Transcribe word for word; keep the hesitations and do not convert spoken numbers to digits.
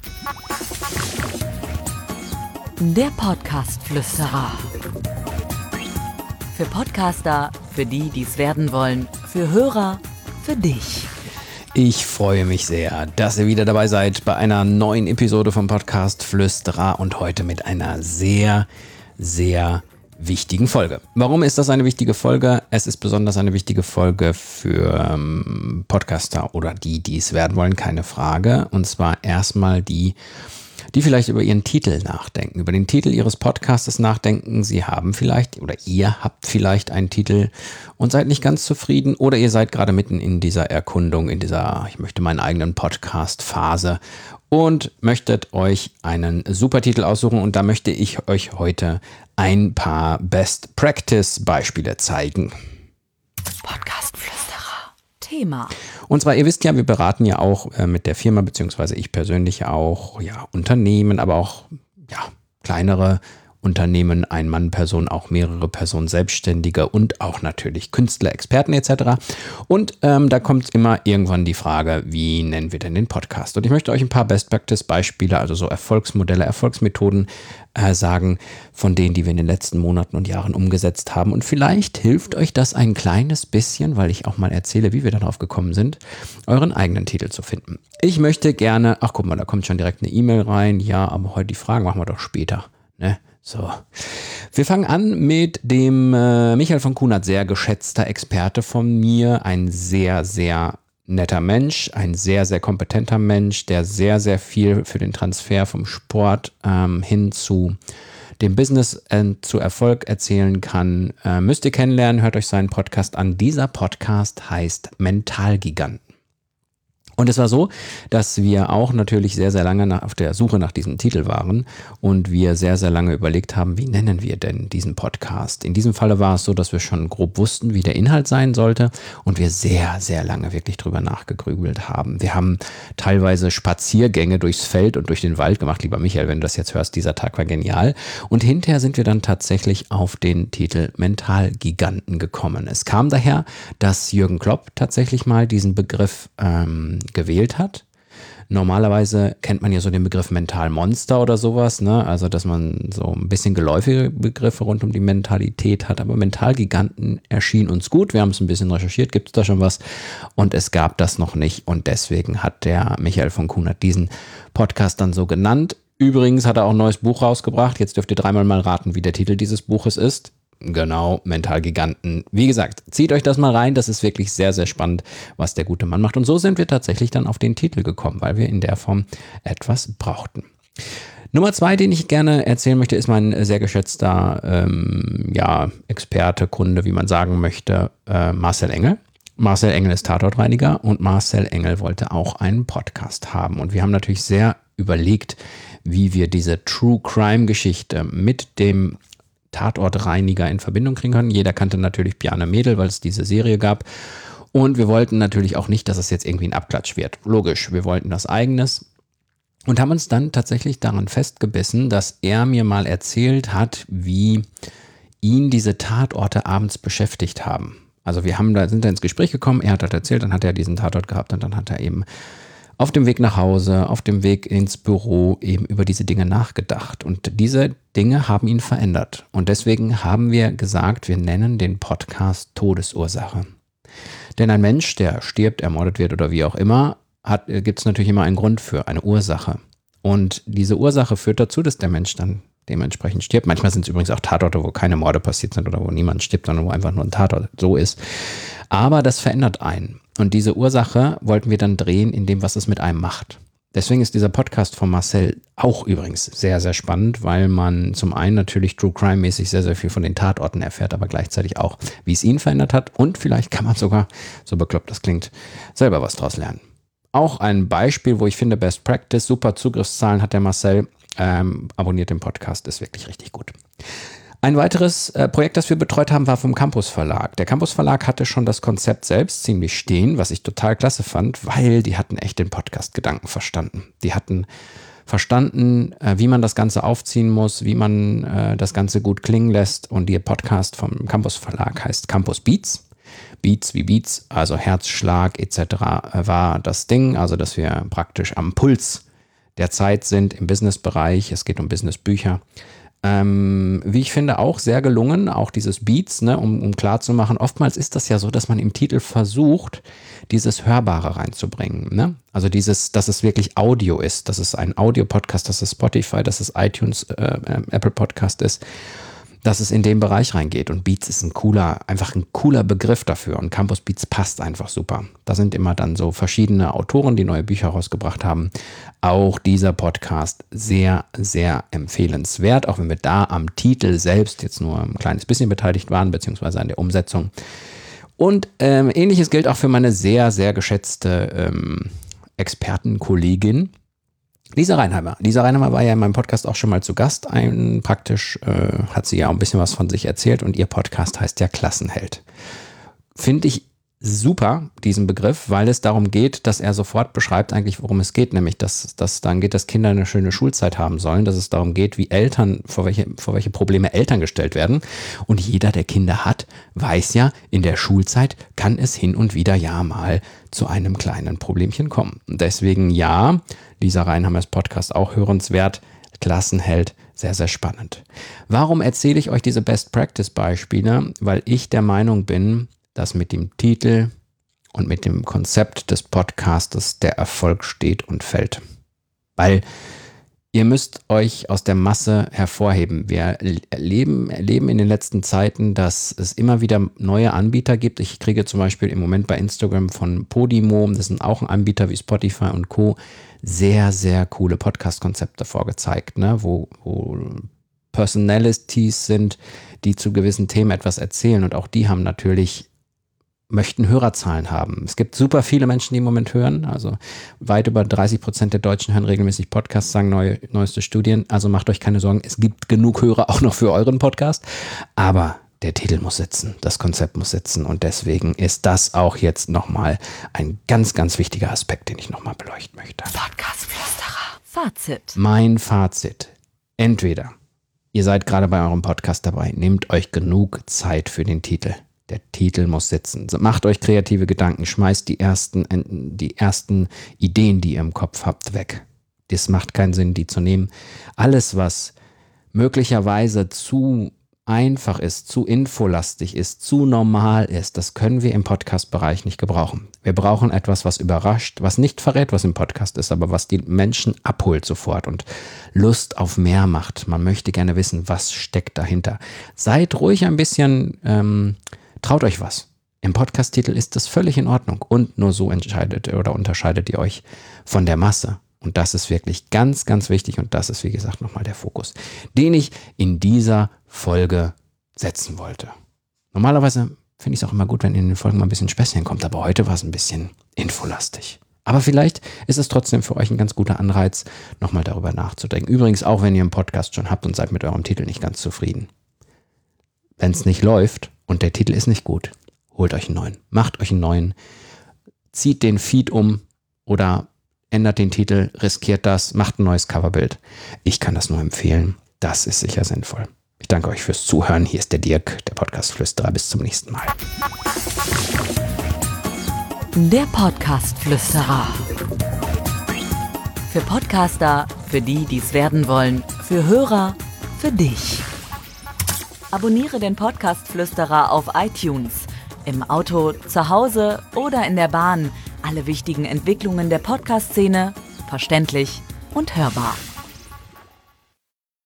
Der Podcast-Flüsterer. Für Podcaster, für die, die es werden wollen, für Hörer, für dich. Ich freue mich sehr, dass ihr wieder dabei seid bei einer neuen Episode vom Podcast Flüsterer und heute mit einer sehr, sehr wichtigen Folge. Warum ist das eine wichtige Folge? Es ist besonders eine wichtige Folge für ähm, Podcaster oder die, die es werden wollen, keine Frage. Und zwar erstmal die, die vielleicht über ihren Titel nachdenken, über den Titel ihres Podcastes nachdenken. Sie haben vielleicht oder ihr habt vielleicht einen Titel und seid nicht ganz zufrieden oder ihr seid gerade mitten in dieser Erkundung, in dieser, ich möchte meinen eigenen Podcast-Phase und möchtet euch einen super Titel aussuchen. Und da möchte ich euch heute ein paar Best-Practice-Beispiele zeigen. Podcast-Flüsterer. Thema. Und zwar, ihr wisst ja, wir beraten ja auch äh, mit der Firma, beziehungsweise ich persönlich auch, ja, Unternehmen, aber auch, ja, kleinere Unternehmen, Ein-Mann-Personen, auch mehrere Personen, Selbstständige und auch natürlich Künstler, Experten et cetera. Und ähm, da kommt immer irgendwann die Frage, wie nennen wir denn den Podcast? Und ich möchte euch ein paar Best-Practice-Beispiele, also so Erfolgsmodelle, Erfolgsmethoden äh, sagen, von denen, die wir in den letzten Monaten und Jahren umgesetzt haben. Und vielleicht hilft euch das ein kleines bisschen, weil ich auch mal erzähle, wie wir darauf gekommen sind, euren eigenen Titel zu finden. Ich möchte gerne, ach guck mal, da kommt schon direkt eine E-Mail rein. Ja, aber heute die Fragen machen wir doch später, ne? So, wir fangen an mit dem äh, Michael von Kunert, sehr geschätzter Experte von mir, ein sehr, sehr netter Mensch, ein sehr, sehr kompetenter Mensch, der sehr, sehr viel für den Transfer vom Sport ähm, hin zu dem Business äh, zu Erfolg erzählen kann. Äh, müsst ihr kennenlernen, hört euch seinen Podcast an. Dieser Podcast heißt Mentalgiganten. Und es war so, dass wir auch natürlich sehr, sehr lange nach, auf der Suche nach diesem Titel waren und wir sehr, sehr lange überlegt haben, wie nennen wir denn diesen Podcast? In diesem Falle war es so, dass wir schon grob wussten, wie der Inhalt sein sollte und wir sehr, sehr lange wirklich drüber nachgegrübelt haben. Wir haben teilweise Spaziergänge durchs Feld und durch den Wald gemacht. Lieber Michael, wenn du das jetzt hörst, dieser Tag war genial. Und hinterher sind wir dann tatsächlich auf den Titel Mentalgiganten gekommen. Es kam daher, dass Jürgen Klopp tatsächlich mal diesen Begriff ähm, gewählt hat. Normalerweise kennt man ja so den Begriff Mentalmonster oder sowas, ne? Also dass man so ein bisschen geläufige Begriffe rund um die Mentalität hat, aber Mentalgiganten erschien uns gut. Wir haben es ein bisschen recherchiert, gibt es da schon was und es gab das noch nicht und deswegen hat der Michael von Kunert diesen Podcast dann so genannt. Übrigens hat er auch ein neues Buch rausgebracht. Jetzt dürft ihr dreimal mal raten, wie der Titel dieses Buches ist. Genau, Mentalgiganten. Wie gesagt, zieht euch das mal rein, das ist wirklich sehr, sehr spannend, was der gute Mann macht. Und so sind wir tatsächlich dann auf den Titel gekommen, weil wir in der Form etwas brauchten. Nummer zwei, den ich gerne erzählen möchte, ist mein sehr geschätzter ähm, ja, Experte, Kunde, wie man sagen möchte, äh, Marcel Engel. Marcel Engel ist Tatortreiniger und Marcel Engel wollte auch einen Podcast haben. Und wir haben natürlich sehr überlegt, wie wir diese True-Crime-Geschichte mit dem Tatortreiniger in Verbindung kriegen können. Jeder kannte natürlich Bjarne Mädel, weil es diese Serie gab. Und wir wollten natürlich auch nicht, dass es jetzt irgendwie ein Abklatsch wird. Logisch, wir wollten das Eigenes. Und haben uns dann tatsächlich daran festgebissen, dass er mir mal erzählt hat, wie ihn diese Tatorte abends beschäftigt haben. Also wir haben da, sind da ins Gespräch gekommen, er hat das erzählt, dann hat er diesen Tatort gehabt und dann hat er eben auf dem Weg nach Hause, auf dem Weg ins Büro eben über diese Dinge nachgedacht. Und diese Dinge haben ihn verändert. Und deswegen haben wir gesagt, wir nennen den Podcast Todesursache. Denn ein Mensch, der stirbt, ermordet wird oder wie auch immer, gibt es natürlich immer einen Grund für, eine Ursache. Und diese Ursache führt dazu, dass der Mensch dann dementsprechend stirbt. Manchmal sind es übrigens auch Tatorte, wo keine Morde passiert sind oder wo niemand stirbt, sondern wo einfach nur ein Tatort so ist. Aber das verändert einen. Und diese Ursache wollten wir dann drehen in dem, was es mit einem macht. Deswegen ist dieser Podcast von Marcel auch übrigens sehr, sehr spannend, weil man zum einen natürlich True Crime-mäßig sehr, sehr viel von den Tatorten erfährt, aber gleichzeitig auch, wie es ihn verändert hat. Und vielleicht kann man sogar, so bekloppt das klingt, selber was draus lernen. Auch ein Beispiel, wo ich finde, Best Practice, super Zugriffszahlen hat der Marcel. Ähm, abonniert den Podcast, ist wirklich richtig gut. Ein weiteres äh, Projekt, das wir betreut haben, war vom Campus Verlag. Der Campus Verlag hatte schon das Konzept selbst ziemlich stehen, was ich total klasse fand, weil die hatten echt den Podcast-Gedanken verstanden. Die hatten verstanden, äh, wie man das Ganze aufziehen muss, wie man äh, das Ganze gut klingen lässt. Und der Podcast vom Campus Verlag heißt Campus Beats. Beats wie Beats, also Herzschlag et cetera war das Ding, also dass wir praktisch am Puls der Zeit sind im Businessbereich. Es geht um Businessbücher. Ähm, wie ich finde, auch sehr gelungen, auch dieses Beats, ne, um, um klarzumachen, oftmals ist das ja so, dass man im Titel versucht, dieses Hörbare reinzubringen. Ne? Also dieses, dass es wirklich Audio ist, dass es ein Audio-Podcast, dass es Spotify, dass es iTunes, äh, äh, Apple Podcast ist, dass es in den Bereich reingeht. Und Beats ist ein cooler, einfach ein cooler Begriff dafür. Und Campus Beats passt einfach super. Da sind immer dann so verschiedene Autoren, die neue Bücher rausgebracht haben. Auch dieser Podcast sehr, sehr empfehlenswert, auch wenn wir da am Titel selbst jetzt nur ein kleines bisschen beteiligt waren, beziehungsweise an der Umsetzung. Und ähm, Ähnliches gilt auch für meine sehr, sehr geschätzte ähm, Expertenkollegin Lisa Reinheimer. Lisa Reinheimer war ja in meinem Podcast auch schon mal zu Gast. Ein, praktisch äh, hat sie ja auch ein bisschen was von sich erzählt und ihr Podcast heißt ja Klassenheld. Finde ich super, diesen Begriff, weil es darum geht, dass er sofort beschreibt eigentlich, worum es geht, nämlich, dass dass dann geht, dass Kinder eine schöne Schulzeit haben sollen, dass es darum geht, wie Eltern, vor welche, vor welche Probleme Eltern gestellt werden. Und jeder, der Kinder hat, weiß ja, in der Schulzeit kann es hin und wieder ja mal zu einem kleinen Problemchen kommen. Und deswegen ja, Lisa Reinheimers Podcast auch hörenswert, Klassenheld, sehr, sehr spannend. Warum erzähle ich euch diese Best-Practice-Beispiele? Weil ich der Meinung bin, dass mit dem Titel und mit dem Konzept des Podcastes der Erfolg steht und fällt. Weil ihr müsst euch aus der Masse hervorheben. Wir erleben, erleben in den letzten Zeiten, dass es immer wieder neue Anbieter gibt. Ich kriege zum Beispiel im Moment bei Instagram von Podimo, das sind auch ein Anbieter wie Spotify und Co., sehr, sehr coole Podcast-Konzepte vorgezeigt, ne? wo, wo Personalities sind, die zu gewissen Themen etwas erzählen. Und auch die haben natürlich möchten Hörerzahlen haben. Es gibt super viele Menschen, die im Moment hören. Also weit über dreißig Prozent der Deutschen hören regelmäßig Podcasts, sagen neue, neueste Studien. Also macht euch keine Sorgen, es gibt genug Hörer auch noch für euren Podcast. Aber der Titel muss sitzen, das Konzept muss sitzen. Und deswegen ist das auch jetzt nochmal ein ganz, ganz wichtiger Aspekt, den ich nochmal beleuchten möchte. Podcast-Flüsterer. Fazit. Mein Fazit. Entweder ihr seid gerade bei eurem Podcast dabei, nehmt euch genug Zeit für den Titel. Der Titel muss sitzen. Macht euch kreative Gedanken, schmeißt die ersten, die ersten Ideen, die ihr im Kopf habt, weg. Das macht keinen Sinn, die zu nehmen. Alles, was möglicherweise zu einfach ist, zu infolastig ist, zu normal ist, das können wir im Podcast-Bereich nicht gebrauchen. Wir brauchen etwas, was überrascht, was nicht verrät, was im Podcast ist, aber was die Menschen abholt sofort und Lust auf mehr macht. Man möchte gerne wissen, was steckt dahinter. Seid ruhig ein bisschen, ähm, traut euch was. Im Podcast-Titel ist das völlig in Ordnung und nur so entscheidet oder unterscheidet ihr euch von der Masse. Und das ist wirklich ganz, ganz wichtig und das ist, wie gesagt, nochmal der Fokus, den ich in dieser Folge setzen wollte. Normalerweise finde ich es auch immer gut, wenn in den Folgen mal ein bisschen Späßchen kommt, aber heute war es ein bisschen infolastig. Aber vielleicht ist es trotzdem für euch ein ganz guter Anreiz, nochmal darüber nachzudenken. Übrigens auch, wenn ihr einen Podcast schon habt und seid mit eurem Titel nicht ganz zufrieden. Wenn es nicht läuft und der Titel ist nicht gut, holt euch einen neuen. Macht euch einen neuen, zieht den Feed um oder ändert den Titel, riskiert das, macht ein neues Coverbild. Ich kann das nur empfehlen. Das ist sicher sinnvoll. Ich danke euch fürs Zuhören. Hier ist der Dirk, der Podcast-Flüsterer. Bis zum nächsten Mal. Der Podcast-Flüsterer. Für Podcaster, für die, die es werden wollen, für Hörer, für dich. Abonniere den Podcast-Flüsterer auf iTunes, im Auto, zu Hause oder in der Bahn. Alle wichtigen Entwicklungen der Podcast-Szene verständlich und hörbar.